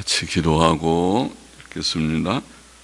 같이 기도하고 읽겠습니다.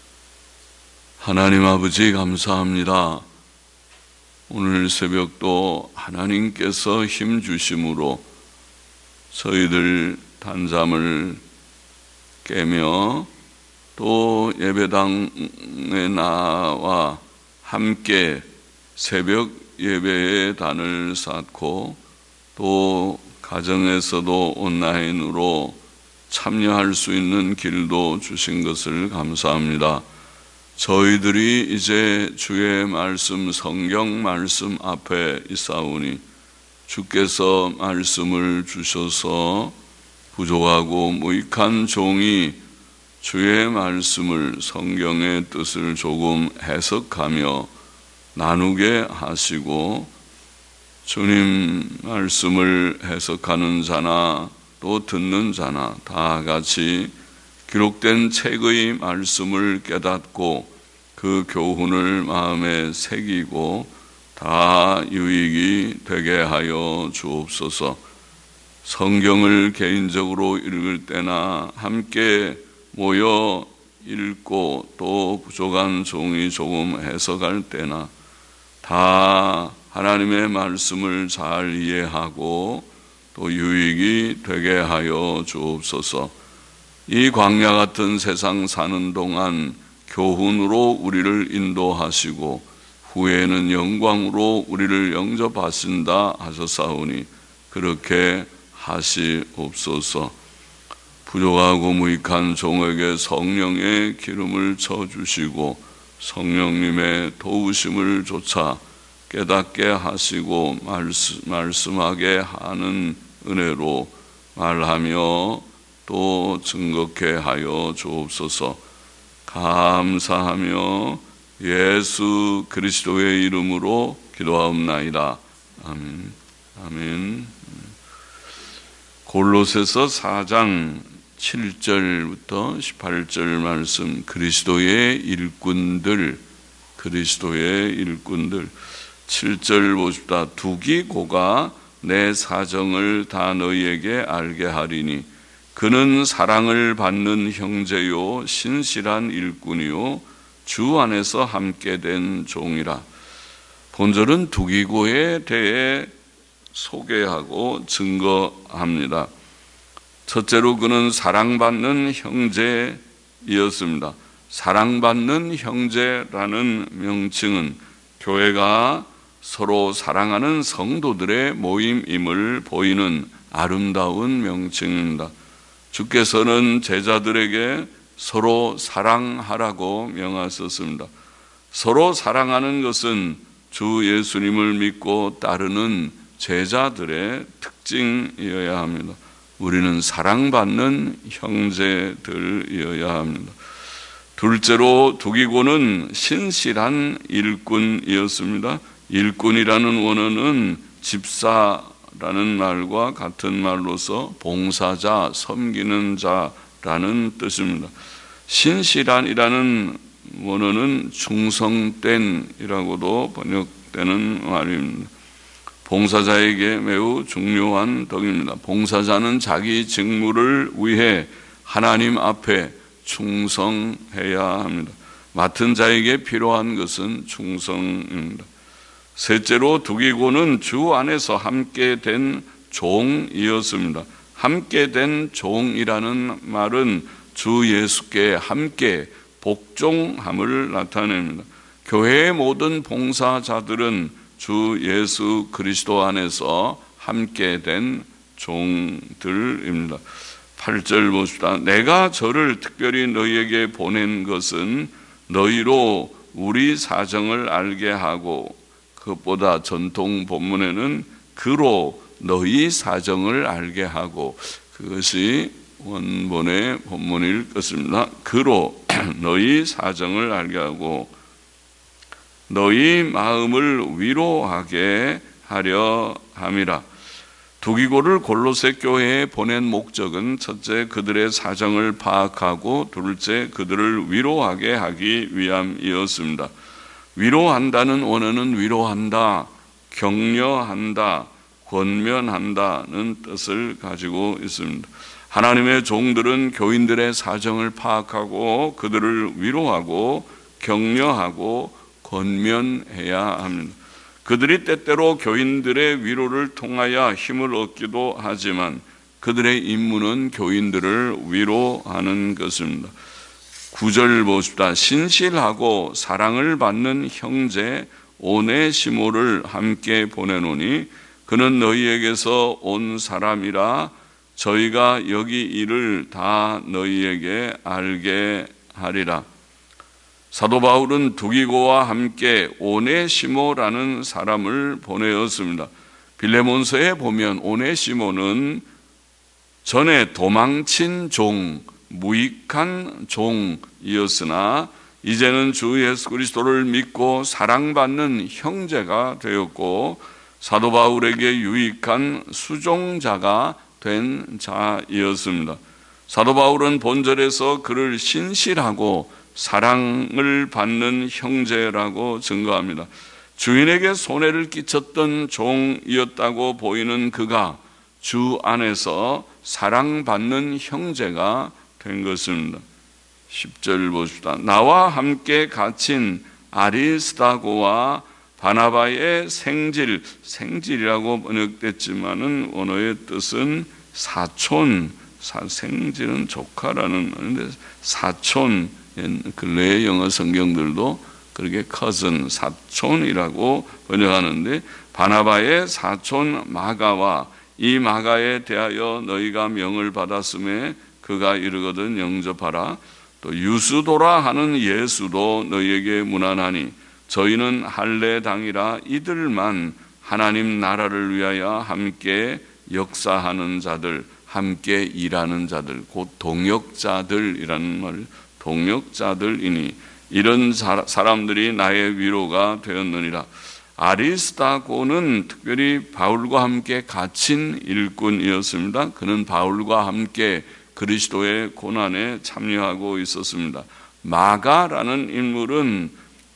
하나님 아버지 감사합니다. 오늘 새벽도 하나님께서 힘 주심으로 저희들 단잠을 깨며 또 예배당에 나와 함께 새벽 예배의 단을 쌓고 또 가정에서도 온라인으로 참여할 수 있는 길도 주신 것을 감사합니다. 저희들이 이제 주의 말씀, 성경 말씀 앞에 있사오니 주께서 말씀을 주셔서 부족하고 무익한 종이 주의 말씀을, 성경의 뜻을 조금 해석하며 나누게 하시고 주님 말씀을 해석하는 자나 또 듣는 자나 다 같이 기록된 책의 말씀을 깨닫고 그 교훈을 마음에 새기고 다 유익이 되게 하여 주옵소서. 성경을 개인적으로 읽을 때나 함께 모여 읽고 또 부족한 종이 조금 해석할 때나 다 하나님의 말씀을 잘 이해하고 또 유익이 되게 하여 주옵소서. 이 광야 같은 세상 사는 동안 교훈으로 우리를 인도하시고 후에는 영광으로 우리를 영접하신다 하셨사오니 그렇게 하시옵소서. 부족하고 무익한 종에게 성령의 기름을 쳐주시고 성령님의 도우심을 조차 깨닫게 하시고 말씀하게 하는 은혜로 말하며 또 증거케 하여 주옵소서. 감사하며 예수 그리스도의 이름으로 기도하옵나이다. 아멘. 아멘. 골로새서 4장 7절부터 18절 말씀. 그리스도의 일꾼들 7절 보십시다. 두기고가 내 사정을 다 너희에게 알게 하리니 그는 사랑을 받는 형제요 신실한 일꾼이요 주 안에서 함께 된 종이라. 본절은 두기고에 대해 소개하고 증거합니다. 첫째로 그는 사랑받는 형제이었습니다. 사랑받는 형제라는 명칭은 교회가 서로 사랑하는 성도들의 모임임을 보이는 아름다운 명칭입니다. 주께서는 제자들에게 서로 사랑하라고 명하셨습니다. 서로 사랑하는 것은 주 예수님을 믿고 따르는 제자들의 특징이어야 합니다. 우리는 사랑받는 형제들이어야 합니다. 둘째로 두기고는 신실한 일꾼이었습니다. 일꾼이라는 원어는 집사라는 말과 같은 말로서 봉사자, 섬기는 자라는 뜻입니다. 신실한이라는 원어는 충성된이라고도 번역되는 말입니다. 봉사자에게 매우 중요한 덕입니다. 봉사자는 자기 직무를 위해 하나님 앞에 충성해야 합니다. 맡은 자에게 필요한 것은 충성입니다. 셋째로 두기고는 주 안에서 함께 된 종이었습니다. 함께 된 종이라는 말은 주 예수께 함께 복종함을 나타냅니다. 교회의 모든 봉사자들은 주 예수 그리스도 안에서 함께 된 종들입니다. 8절 보십시다. 내가 저를 특별히 너희에게 보낸 것은 너희로 우리 사정을 알게 하고, 그것보다 전통 본문에는 그로 너희 사정을 알게 하고, 그것이 원본의 본문일 것입니다. 그로 너희 사정을 알게 하고 너희 마음을 위로하게 하려 함이라. 두기고를 골로새 교회에 보낸 목적은 첫째, 그들의 사정을 파악하고 둘째, 그들을 위로하게 하기 위함이었습니다. 위로한다는 원어는 위로한다, 격려한다, 권면한다는 뜻을 가지고 있습니다. 하나님의 종들은 교인들의 사정을 파악하고 그들을 위로하고 격려하고 권면해야 합니다. 그들이 때때로 교인들의 위로를 통하여 힘을 얻기도 하지만 그들의 임무는 교인들을 위로하는 것입니다. 9절 보십시다. 신실하고 사랑을 받는 형제 오네시모를 함께 보내노니 그는 너희에게서 온 사람이라 저희가 여기 일을 다 너희에게 알게 하리라. 사도 바울은 두기고와 함께 오네시모라는 사람을 보내었습니다. 빌레몬서에 보면 오네시모는 전에 도망친 종, 무익한 종이었으나 이제는 주 예수 그리스도를 믿고 사랑받는 형제가 되었고 사도 바울에게 유익한 수종자가 된 자이었습니다. 사도 바울은 본절에서 그를 신실하고 사랑을 받는 형제라고 증거합니다. 주인에게 손해를 끼쳤던 종이었다고 보이는 그가 주 안에서 사랑받는 형제가 된 것입니다. 10절 보십시다. 나와 함께 갇힌 아리스다고와 바나바의 생질이라고 번역됐지만은 원어의 뜻은 사촌, 생질은 조카라는 말인데 사촌, 근래의 영어 성경들도 그렇게 cousin, 사촌이라고 번역하는데 바나바의 사촌 마가와 이 마가에 대하여 너희가 명을 받았음에 그가 이르거든 영접하라. 또 유스도라 하는 예수도 너희에게 무난하니 저희는 할례당이라 이들만 하나님 나라를 위하여 함께 역사하는 자들, 함께 일하는 자들, 곧 동역자들이라는 말, 동역자들이니 이런 사람들이 나의 위로가 되었느니라. 아리스다고는 특별히 바울과 함께 갇힌 일꾼이었습니다. 그는 바울과 함께 그리스도의 고난에 참여하고 있었습니다. 마가라는 인물은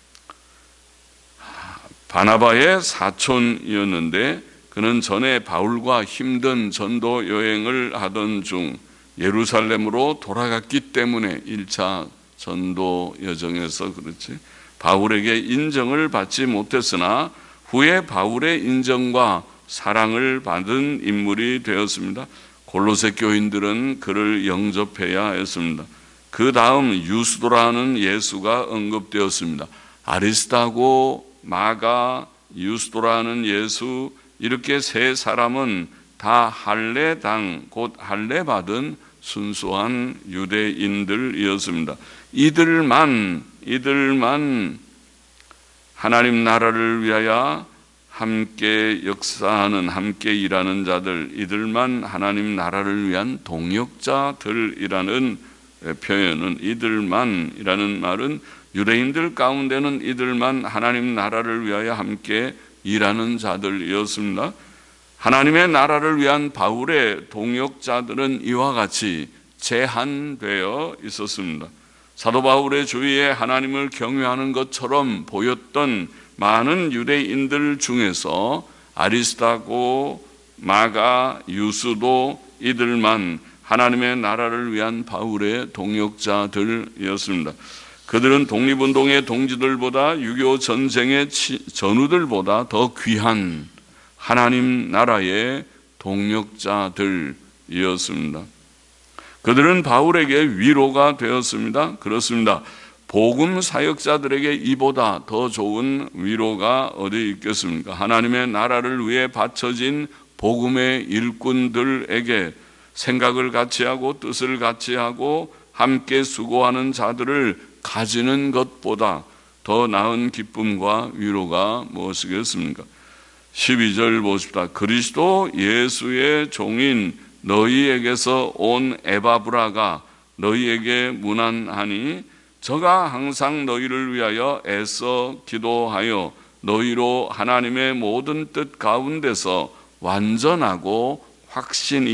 바나바의 사촌이었는데 그는 전에 바울과 힘든 전도 여행을 하던 중 예루살렘으로 돌아갔기 때문에 1차 전도 여정에서 그렇지 바울에게 인정을 받지 못했으나 후에 바울의 인정과 사랑을 받은 인물이 되었습니다. 골로새 교인들은 그를 영접해야 했습니다. 그 다음 유스도라는 예수가 언급되었습니다. 아리스다고, 마가, 유스도라는 예수 이렇게 세 사람은 다 할례당, 곧 할례받은 순수한 유대인들이었습니다. 이들만 하나님 나라를 위하여 함께 역사하는, 함께 일하는 자들, 이들만 하나님 나라를 위한 동역자들이라는 표현은, 이들만이라는 말은 유대인들 가운데는 이들만 하나님 나라를 위하여 함께 일하는 자들이었습니다. 하나님의 나라를 위한 바울의 동역자들은 이와 같이 제한되어 있었습니다. 사도 바울의 주위에 하나님을 경외하는 것처럼 보였던 많은 유대인들 중에서 아리스다고, 마가, 유스도 이들만 하나님의 나라를 위한 바울의 동역자들이었습니다. 그들은 독립운동의 동지들보다 6.25 전쟁의 전우들보다 더 귀한 하나님 나라의 동역자들이었습니다. 그들은 바울에게 위로가 되었습니다. 그렇습니다. 복음 사역자들에게 이보다 더 좋은 위로가 어디 있겠습니까? 하나님의 나라를 위해 바쳐진 복음의 일꾼들에게 생각을 같이 하고 뜻을 같이 하고 함께 수고하는 자들을 가지는 것보다 더 나은 기쁨과 위로가 무엇이겠습니까? 12절 보십시다. 그리스도 예수의 종인 너희에게서 온 에바브라가 너희에게 문안하니 저가 항상 너희를 위하여 애써 기도하여 너희로 하나님의 모든 뜻 가운데서 완전하고 확신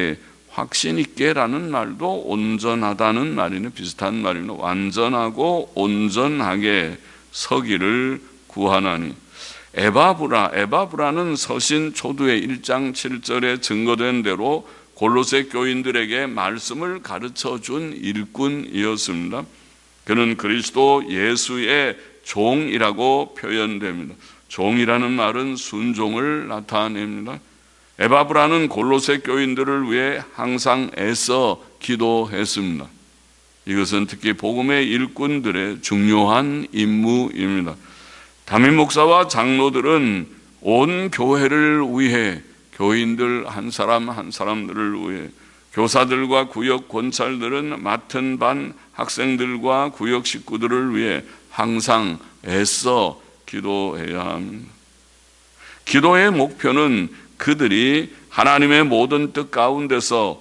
있게라는 말도 온전하다는 말이네, 비슷한 말이네. 완전하고 온전하게 서기를 구하나니. 에바브라는 서신 초두의 1장 7절에 증거된 대로 골로새 교인들에게 말씀을 가르쳐 준 일꾼이었습니다. 그는 그리스도 예수의 종이라고 표현됩니다. 종이라는 말은 순종을 나타냅니다. 에바브라는 골로새 교인들을 위해 항상 애써 기도했습니다. 이것은 특히 복음의 일꾼들의 중요한 임무입니다. 담임 목사와 장로들은 온 교회를 위해, 교인들 한 사람 한 사람들을 위해, 교사들과 구역 권찰들은 맡은 반 학생들과 구역 식구들을 위해 항상 애써 기도해야 합니다. 기도의 목표는 그들이 하나님의 모든 뜻 가운데서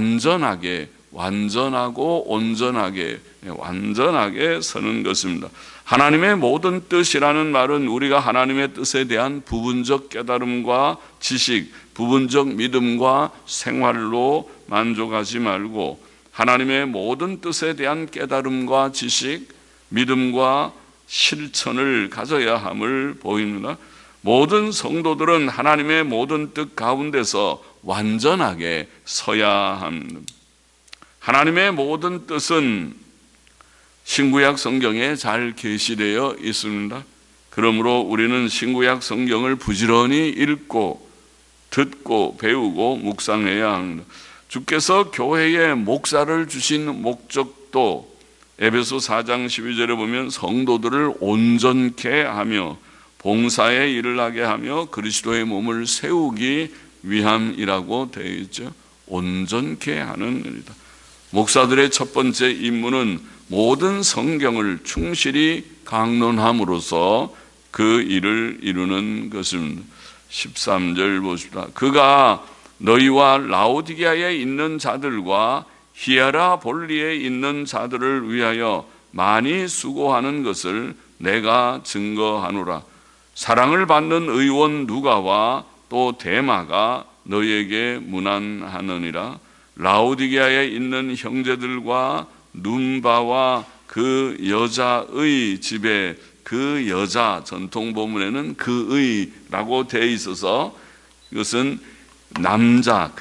완전하고 온전하게 서는 것입니다. 하나님의 모든 뜻이라는 말은 우리가 하나님의 뜻에 대한 부분적 깨달음과 지식, 부분적 믿음과 생활로 만족하지 말고 하나님의 모든 뜻에 대한 깨달음과 지식, 믿음과 실천을 가져야 함을 보입니다. 모든 성도들은 하나님의 모든 뜻 가운데서 완전하게 서야 합니다. 하나님의 모든 뜻은 신구약 성경에 잘 계시되어 있습니다. 그러므로 우리는 신구약 성경을 부지런히 읽고 듣고 배우고 묵상해야 합니다. 주께서 교회에 목사를 주신 목적도 에베소 4장 12절에 보면 성도들을 온전케 하며 봉사의 일을 하게 하며 그리스도의 몸을 세우기 위함이라고 되어 있죠. 온전케 하는 일이다. 목사들의 첫 번째 임무는 모든 성경을 충실히 강론함으로써 그 일을 이루는 것입니다. 13절 보십시다. 그가 너희와 라오디게아에 있는 자들과 히에라볼리에 있는 자들을 위하여 많이 수고하는 것을 내가 증거하노라. 사랑을 받는 의원 누가와 또 데마가 너희에게 문안하느니라. 라오디게아에 있는 형제들과 눈바와 그 여자의 집에, 그 여자, 전통 본문에는 그의라고 되어 있어서 이것은 남자,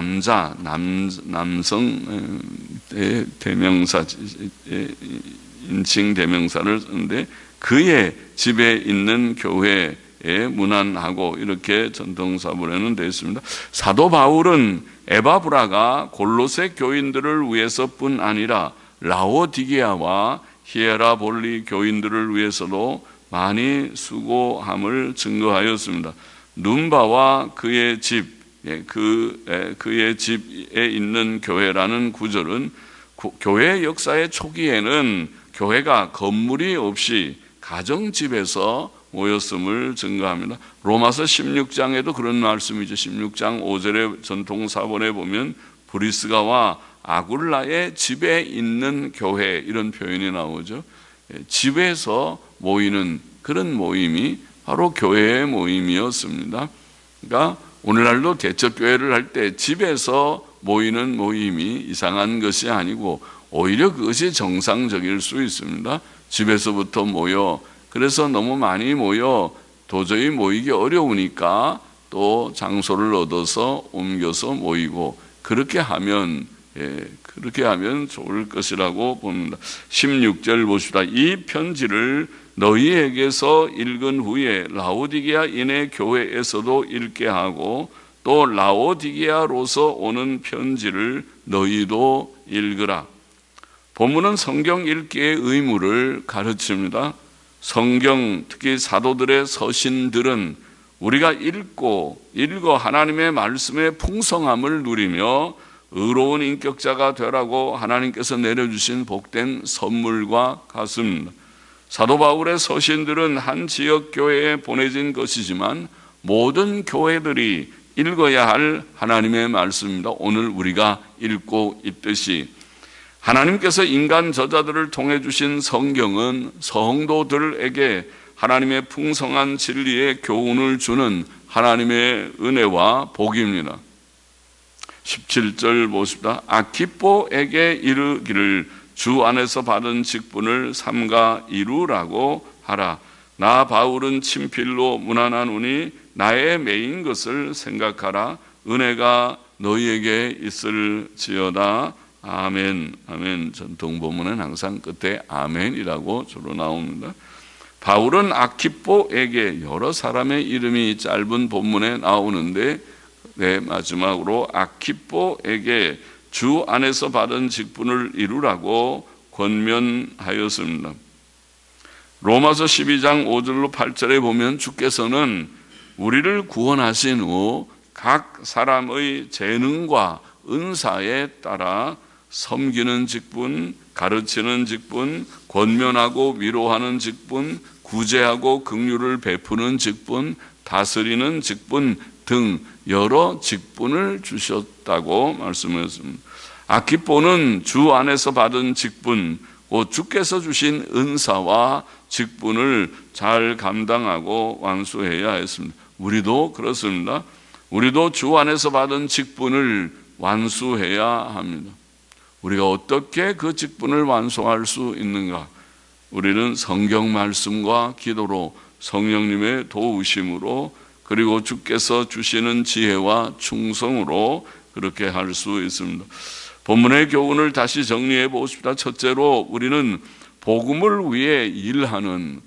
남성의 대명사, 인칭 대명사를 쓰는데 그의 집에 있는 교회에 문안하고 이렇게 전통사본에는 되어 있습니다. 사도 바울은 에바브라가 골로새 교인들을 위해서뿐 아니라 라오디게아와 히에라볼리 교인들을 위해서도 많이 수고함을 증거하였습니다. 눈바와 그의 집, 그의 집에 있는 교회라는 구절은 교회 역사의 초기에는 교회가 건물이 없이 가정집에서 모였음을 증거합니다. 로마서 16장에도 그런 말씀이죠. 16장 5절의 전통사본에 보면 브리스가와 아굴라의 집에 있는 교회 이런 표현이 나오죠. 집에서 모이는 그런 모임이 바로 교회의 모임이었습니다. 그러니까 오늘날도 대척교회를 할 때 집에서 모이는 모임이 이상한 것이 아니고 오히려 그것이 정상적일 수 있습니다. 집에서부터 모여, 그래서 너무 많이 모여 도저히 모이기 어려우니까 또 장소를 얻어서 옮겨서 모이고 그렇게 하면 좋을 것이라고 봅니다. 16절 보시다. 이 편지를 너희에게서 읽은 후에 라오디게아인의 교회에서도 읽게 하고 또 라오디게아로서 오는 편지를 너희도 읽으라. 본문은 성경 읽기의 의무를 가르칩니다. 성경, 특히 사도들의 서신들은 우리가 읽어 하나님의 말씀의 풍성함을 누리며 의로운 인격자가 되라고 하나님께서 내려주신 복된 선물과 같습니다. 사도 바울의 서신들은 한 지역 교회에 보내진 것이지만 모든 교회들이 읽어야 할 하나님의 말씀입니다. 오늘 우리가 읽고 있듯이 하나님께서 인간 저자들을 통해 주신 성경은 성도들에게 하나님의 풍성한 진리의 교훈을 주는 하나님의 은혜와 복입니다. 17절 보십니다. 아키뽀에게 이르기를 주 안에서 받은 직분을 삼가 이루라고 하라. 나 바울은 친필로 문안하노니 나의 매인 것을 생각하라. 은혜가 너희에게 있을지어다. 아멘. 아멘. 전통 본문은 항상 끝에 아멘이라고 주로 나옵니다. 바울은 아키뽀에게, 여러 사람의 이름이 짧은 본문에 나오는데 마지막으로 아키뽀에게 주 안에서 받은 직분을 이루라고 권면하였습니다. 로마서 12장 5절로 8절에 보면 주께서는 우리를 구원하신 후 각 사람의 재능과 은사에 따라 섬기는 직분, 가르치는 직분, 권면하고 위로하는 직분, 구제하고 긍휼을 베푸는 직분, 다스리는 직분 등 여러 직분을 주셨다고 말씀하셨습니다. 아키뽀는 주 안에서 받은 직분, 곧 주께서 주신 은사와 직분을 잘 감당하고 완수해야 했습니다. 우리도 그렇습니다. 우리도 주 안에서 받은 직분을 완수해야 합니다. 우리가 어떻게 그 직분을 완수할 수 있는가? 우리는 성경 말씀과 기도로, 성령님의 도우심으로, 그리고 주께서 주시는 지혜와 충성으로 그렇게 할 수 있습니다. 본문의 교훈을 다시 정리해 보십시다. 첫째로 우리는 복음을 위해 일하는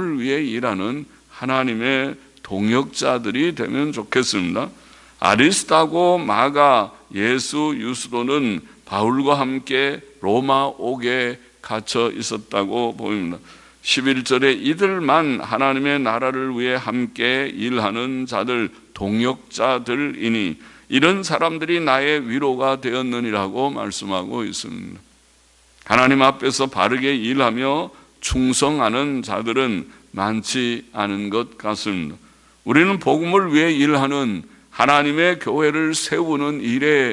하나님의 동역자들이 되면 좋겠습니다. 아리스타고, 마가, 예수, 유스도는 바울과 함께 로마 옥에 갇혀 있었다고 보입니다. 11절에 이들만 하나님의 나라를 위해 함께 일하는 자들, 동역자들이니 이런 사람들이 나의 위로가 되었느니라고 말씀하고 있습니다. 하나님 앞에서 바르게 일하며 충성하는 자들은 많지 않은 것 같습니다. 우리는 복음을 위해 일하는, 하나님의 교회를 세우는 일에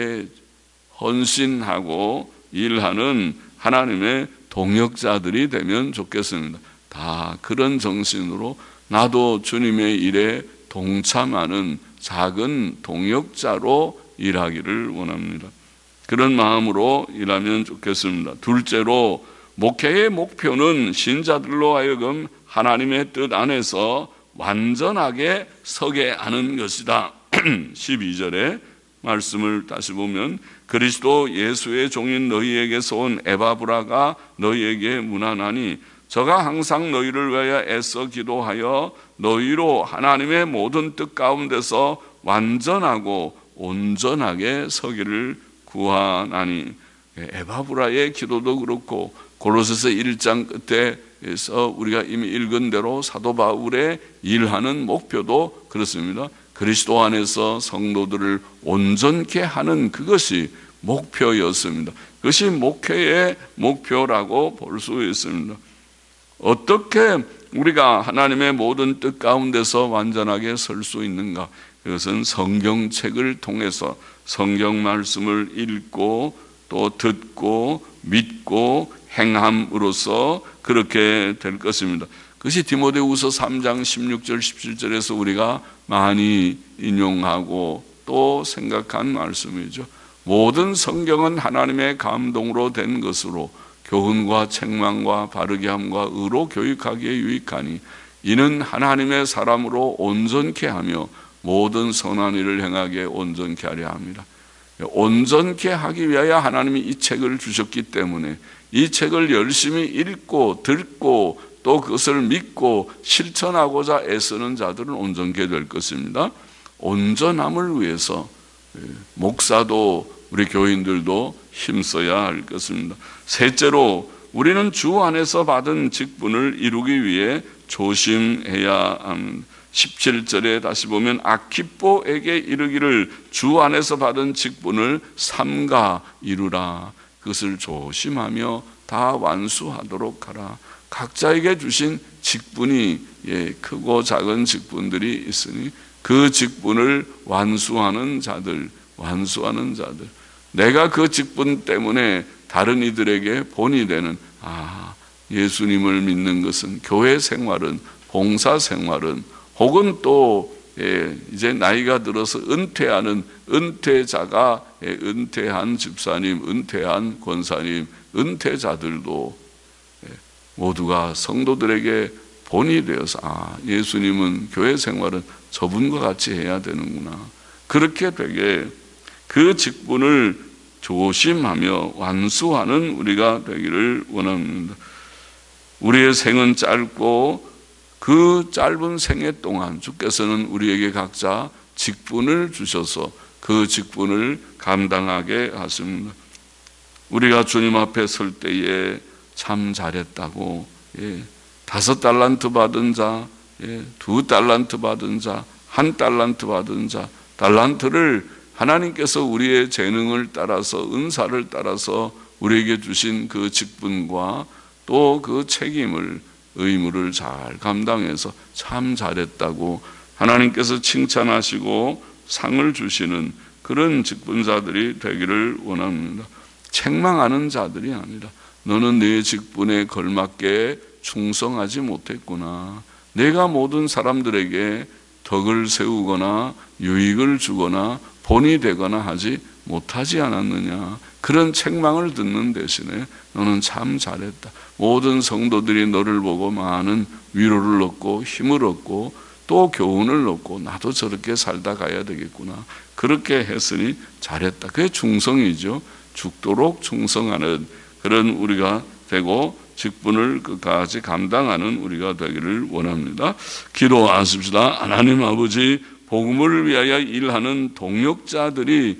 헌신하고 일하는 하나님의 동역자들이 되면 좋겠습니다. 다 그런 정신으로 나도 주님의 일에 동참하는 작은 동역자로 일하기를 원합니다. 그런 마음으로 일하면 좋겠습니다. 둘째로 목회의 목표는 신자들로 하여금 하나님의 뜻 안에서 완전하게 서게 하는 것이다. 12절에 말씀을 다시 보면 그리스도 예수의 종인 너희에게서 온 에바브라가 너희에게 문안하니 저가 항상 너희를 위하여 애써 기도하여 너희로 하나님의 모든 뜻 가운데서 완전하고 온전하게 서기를 구하나니. 에바브라의 기도도 그렇고 고로새서 1장 끝에서 우리가 이미 읽은 대로 사도 바울의 일하는 목표도 그렇습니다. 그리스도 안에서 성도들을 온전케 하는 그것이 목표였습니다. 그것이 목회의 목표라고 볼 수 있습니다. 어떻게 우리가 하나님의 모든 뜻 가운데서 완전하게 설 수 있는가? 그것은 성경책을 통해서 성경 말씀을 읽고 또 듣고 믿고 행함으로써 그렇게 될 것입니다. 그것이 디모데후서 3장 16절 17절에서 우리가 많이 인용하고 또 생각한 말씀이죠. 모든 성경은 하나님의 감동으로 된 것으로 교훈과 책망과 바르게 함과 의로 교육하기에 유익하니 이는 하나님의 사람으로 온전케 하며 모든 선한 일을 행하게 온전케 하려 합니다. 온전케 하기 위하여 하나님이 이 책을 주셨기 때문에 이 책을 열심히 읽고 듣고 또 그것을 믿고 실천하고자 애쓰는 자들은 온전케 될 것입니다. 온전함을 위해서 목사도 우리 교인들도 힘써야 할 것입니다. 셋째로 우리는 주 안에서 받은 직분을 이루기 위해 조심해야 합니다. 17절에 다시 보면 아키뽀에게 이르기를 주 안에서 받은 직분을 삼가 이루라. 그것을 조심하며 다 완수하도록 하라. 각자에게 주신 직분이 크고 작은 직분들이 있으니 그 직분을 완수하는 자들, 내가 그 직분 때문에 다른 이들에게 본이 되는, 예수님을 믿는 것은, 교회 생활은, 봉사 생활은, 혹은 또 이제 나이가 들어서 은퇴하는 은퇴자가, 은퇴한 집사님, 은퇴한 권사님, 은퇴자들도 모두가 성도들에게 본이 되어서 예수님은 교회 생활은 저분과 같이 해야 되는구나. 그렇게 되게 그 직분을 조심하며 완수하는 우리가 되기를 원합니다. 우리의 생은 짧고 그 짧은 생애 동안 주께서는 우리에게 각자 직분을 주셔서 그 직분을 감당하게 하십니다. 우리가 주님 앞에 설 때에 참 잘했다고, 5달란트 받은 자, 2달란트 받은 자, 1달란트 받은 자, 달란트를 하나님께서 우리의 재능을 따라서, 은사를 따라서 우리에게 주신 그 직분과 또 그 책임을, 의무를 잘 감당해서 참 잘했다고 하나님께서 칭찬하시고 상을 주시는 그런 직분자들이 되기를 원합니다. 책망하는 자들이 아니라 너는 내 직분에 걸맞게 충성하지 못했구나. 내가 모든 사람들에게 덕을 세우거나 유익을 주거나 본이 되거나 하지 못하지 않았느냐. 그런 책망을 듣는 대신에 너는 참 잘했다. 모든 성도들이 너를 보고 많은 위로를 얻고 힘을 얻고 또 교훈을 얻고 나도 저렇게 살다 가야 되겠구나. 그렇게 했으니 잘했다. 그게 충성이죠. 죽도록 충성하는 그런 우리가 되고 직분을 끝까지 감당하는 우리가 되기를 원합니다. 기도하십시다. 하나님 아버지, 복음을 위하여 일하는 동역자들이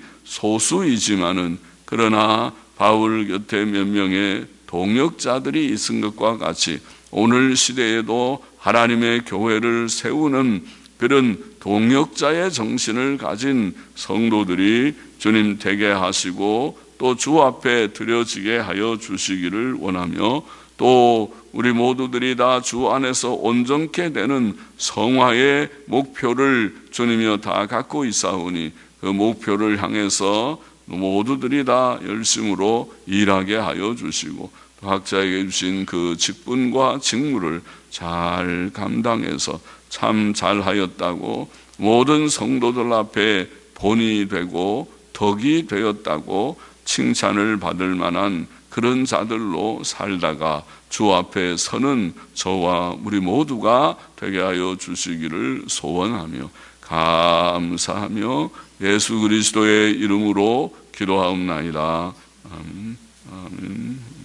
소수이지만은 그러나 바울 곁에 몇 명의 동역자들이 있은 것과 같이 오늘 시대에도 하나님의 교회를 세우는 그런 동역자의 정신을 가진 성도들이 주님 되게 하시고 또 주 앞에 드려지게 하여 주시기를 원하며 또 우리 모두들이 다 주 안에서 온전케 되는 성화의 목표를 주님이여 다 갖고 있사오니 그 목표를 향해서 모두들이 다 열심으로 일하게 하여 주시고 각자에게 주신 그 직분과 직무를 잘 감당해서 참 잘하였다고 모든 성도들 앞에 본이 되고 덕이 되었다고 칭찬을 받을 만한 그런 자들로 살다가 주 앞에 서는 저와 우리 모두가 되게 하여 주시기를 소원하며 감사하며 예수 그리스도의 이름으로 기도하옵나이다. 아멘. 아멘.